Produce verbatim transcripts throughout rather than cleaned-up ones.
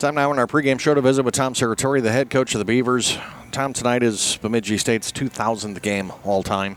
Time now in our pregame show to visit with Tom Serratore, the head coach of the Beavers. Tom, tonight is Bemidji State's two thousandth game all time.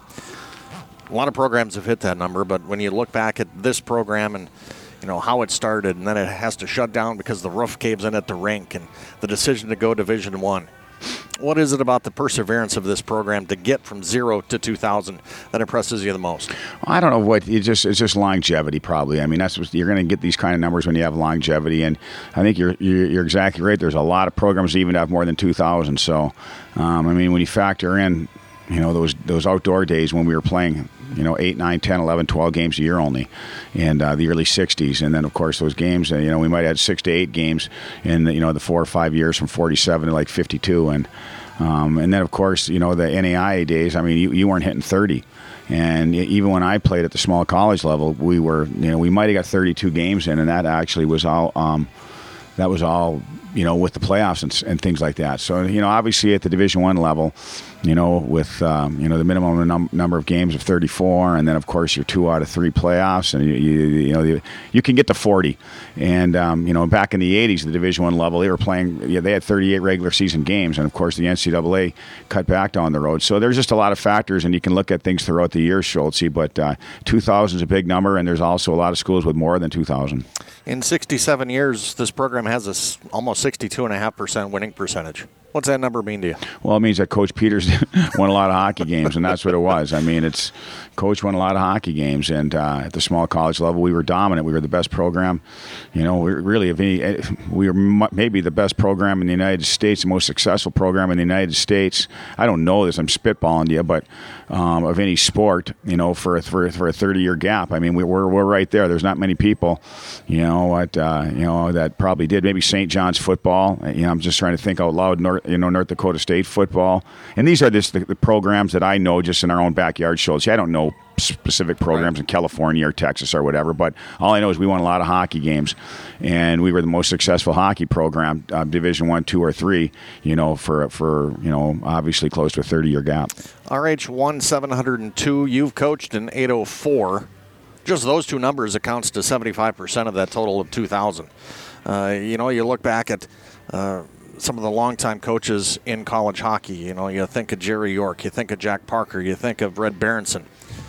A lot of programs have hit that number, but when you look back at this program and you know how it started, and then it has to shut down because the roof caves in at the rink, and the decision to go Division One. What is it about the perseverance of this program to get from zero to two thousand that impresses you the most? I don't know what it just it's just longevity probably. I mean that's what you're going to get these kind of numbers when you have longevity, and I think you're you're, you're exactly right. There's a lot of programs that even have more than two thousand. So um, I mean when you factor in you know those those outdoor days when we were playing you know eight, nine, ten, eleven, twelve games a year only, and uh, the early sixties, and then of course those games uh, you know we might have had six to eight games in the, you know the four or five years from forty-seven to like fifty-two, and um, and then of course you know the N A I A days. I mean you, you weren't hitting thirty. And even when I played at the small college level, we were, you know, we might have got thirty-two games in, and that actually was all, um, that was all, you know, with the playoffs and, and things like that. So, you know, obviously at the Division One level, you know, with, um, you know, the minimum num- number of games of thirty-four, and then, of course, your two out of three playoffs, and, you, you, you know, you, you can get to forty. And, um, you know, back in the eighties, the Division One level, they were playing, yeah, they had thirty-eight regular season games, and, of course, the N C double A cut back down the road. So there's just a lot of factors, and you can look at things throughout the year, Schultz, but uh, two thousand is a big number, and there's also a lot of schools with more than two thousand. In sixty-seven years, this program has a s- almost sixty-two point five percent winning percentage. What's that number mean to you? Well, it means that Coach Peters won a lot of hockey games, and that's what it was. I mean, it's Coach won a lot of hockey games, and uh, at the small college level, we were dominant. We were the best program. You know, we really, if any, we were maybe the best program in the United States, the most successful program in the United States. I don't know this. I'm spitballing you, but um, of any sport, you know, for for for a thirty-year gap. I mean, we, we're we're right there. There's not many people, you know, what uh, you know that probably did. Maybe Saint John's football. You know, I'm just trying to think out loud. North, you know, North Dakota State football, and these are just the, the programs that I know just in our own backyard. Shows. I don't know specific programs in California or Texas or whatever, but all I know is we won a lot of hockey games, and we were the most successful hockey program, uh, Division One, Two, or Three. You know, for for you know, obviously close to a thirty-year gap. R H won seven hundred two. You've coached in eight oh four. Just those two numbers accounts to seventy-five percent of that total of two thousand. Uh, you know, you look back at uh, some of the longtime coaches in college hockey. You know, you think of Jerry York, you think of Jack Parker, you think of Red Berenson.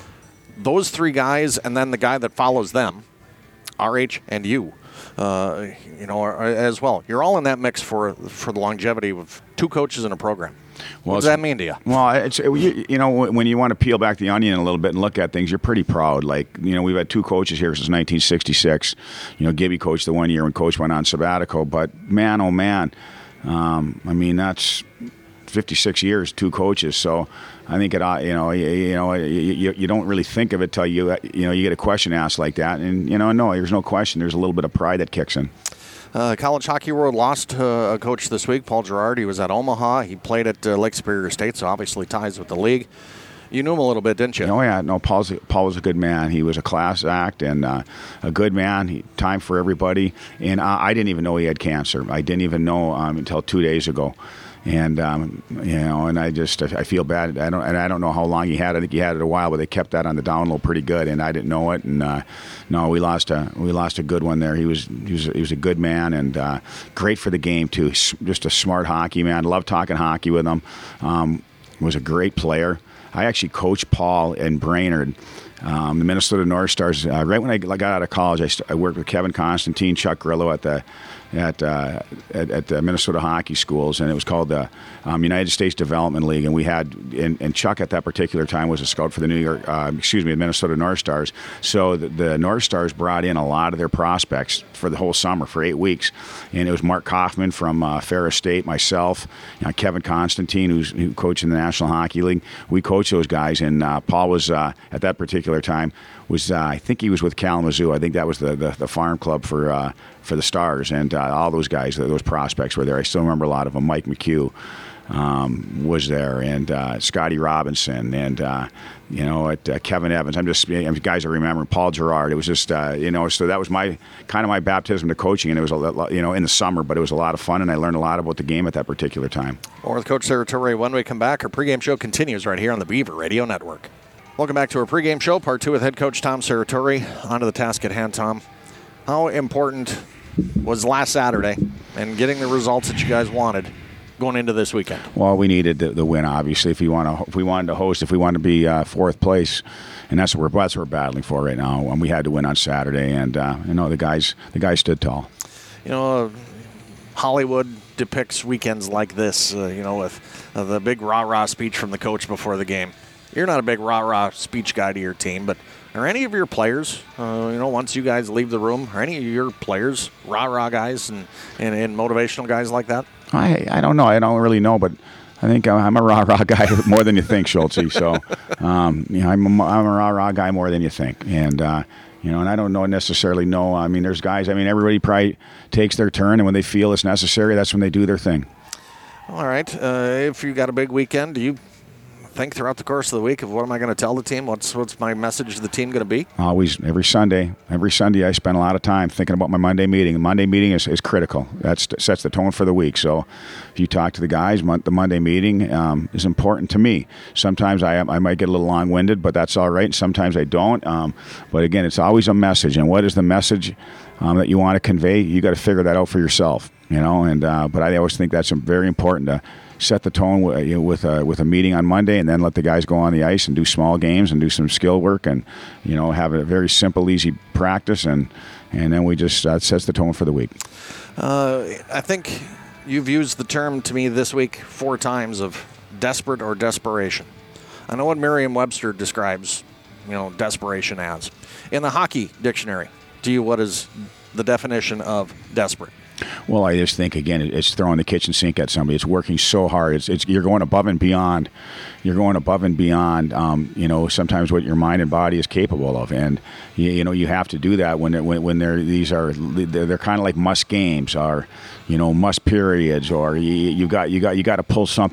Those three guys, and then the guy that follows them, R H and you, uh, you know, are, as well. You're all in that mix for for the longevity of two coaches in a program. Well, what does that mean to you? Well, it's, you, you know, when you want to peel back the onion a little bit and look at things, you're pretty proud. Like, you know, we've had two coaches here since nineteen sixty-six. You know, Gibby coached the one year when Coach went on sabbatical. But, man, oh, man, um, I mean, that's fifty-six years, two coaches. So I think it, you know, you, you know, you, you don't really think of it till you, you know, you get a question asked like that, and you know, no, there's no question. There's a little bit of pride that kicks in. Uh, College Hockey World lost uh, a coach this week, Paul Gerard. He was at Omaha. He played at uh, Lake Superior State, so obviously ties with the league. You knew him a little bit, didn't you? Oh, yeah. No, Paul's, Paul was a good man. He was a class act and uh, a good man. He, time for everybody. And I, I didn't even know he had cancer. I didn't even know um, until two days ago. And um, you know, and I just I feel bad. I don't and I don't know how long he had it. I think he had it a while, but they kept that on the down low pretty good, and I didn't know it. And uh, no, we lost a we lost a good one there. He was he was he was a good man and uh, great for the game too. Just a smart hockey man. Loved talking hockey with him. Um, was a great player. I actually coached Paul in Brainerd. Um, the Minnesota North Stars. Uh, right when I got out of college, I, st- I worked with Kevin Constantine, Chuck Grillo at the at uh, at, at the Minnesota Hockey Schools, and it was called the um, United States Development League. And we had, and, and Chuck at that particular time was a scout for the New York, uh, excuse me, the Minnesota North Stars. So the, the North Stars brought in a lot of their prospects for the whole summer for eight weeks, and it was Mark Kaufman from uh, Ferris State, myself, you know, Kevin Constantine, who's who coached in the National Hockey League. We coached those guys, and uh, Paul was uh, at that particular time was uh, I think he was with Kalamazoo. I think that was the the, the farm club for uh, for the Stars, and uh, all those guys, those prospects were there. I still remember a lot of them. Mike McHugh um, was there, and uh, Scotty Robinson, and uh, you know, at, uh, Kevin Evans. I'm just I mean, guys I remember. Paul Gerard. It was just uh, you know, so that was my kind of my baptism to coaching, and it was a lot, you know, in the summer, but it was a lot of fun, and I learned a lot about the game at that particular time. More with Coach Serratore when we come back. Our pregame show continues right here on the Beaver Radio Network. Welcome back to our pregame show, part two with head coach Tom Serratore. On to the task at hand, Tom. How important was last Saturday and getting the results that you guys wanted going into this weekend? Well, we needed the, the win, obviously. If we want to, if we wanted to host, if we wanted to be uh, fourth place, and that's what we're that's what we're battling for right now. And we had to win on Saturday, and uh, you know the guys the guys stood tall. You know, uh, Hollywood depicts weekends like this. Uh, you know, with uh, the big rah-rah speech from the coach before the game. You're not a big rah-rah speech guy to your team, but are any of your players, uh, you know, once you guys leave the room, are any of your players rah-rah guys and, and, and motivational guys like that? I I don't know. I don't really know, but I think I'm a rah-rah guy more than you think, Schultze. So, um, you know, I'm a, I'm a rah-rah guy more than you think. And, uh, you know, and I don't know necessarily know. I mean, there's guys, I mean, everybody probably takes their turn, and when they feel it's necessary, that's when they do their thing. All right. Uh, if you got a big weekend, do you think throughout the course of the week of what am I going to tell the team? What's what's my message to the team going to be? Always, every Sunday. Every Sunday I spend a lot of time thinking about my Monday meeting. The Monday meeting is, is critical. That sets the tone for the week. So if you talk to the guys, the Monday meeting um, is important to me. Sometimes I I might get a little long-winded, but that's all right. And sometimes I don't. Um, but again, it's always a message. And what is the message um, that you want to convey? You got to figure that out for yourself, you know. And uh, but I always think that's very important to set the tone with, you know, with a with a meeting on Monday, and then let the guys go on the ice and do small games and do some skill work, and you know have a very simple, easy practice, and and then we just uh, sets the tone for the week. Uh, I think you've used the term to me this week four times of desperate or desperation. I know what Merriam-Webster describes, you know, desperation as. In the hockey dictionary, to you, what is the definition of desperate? Well, I just think, again, it's throwing the kitchen sink at somebody. It's working so hard. It's, it's you're going above and beyond. You're going above and beyond, um, you know, sometimes what your mind and body is capable of. And, you, you know, you have to do that when, when, when they're, these are, they're, they're kind of like must games or, you know, must periods, or you, you got, you got, you got to pull something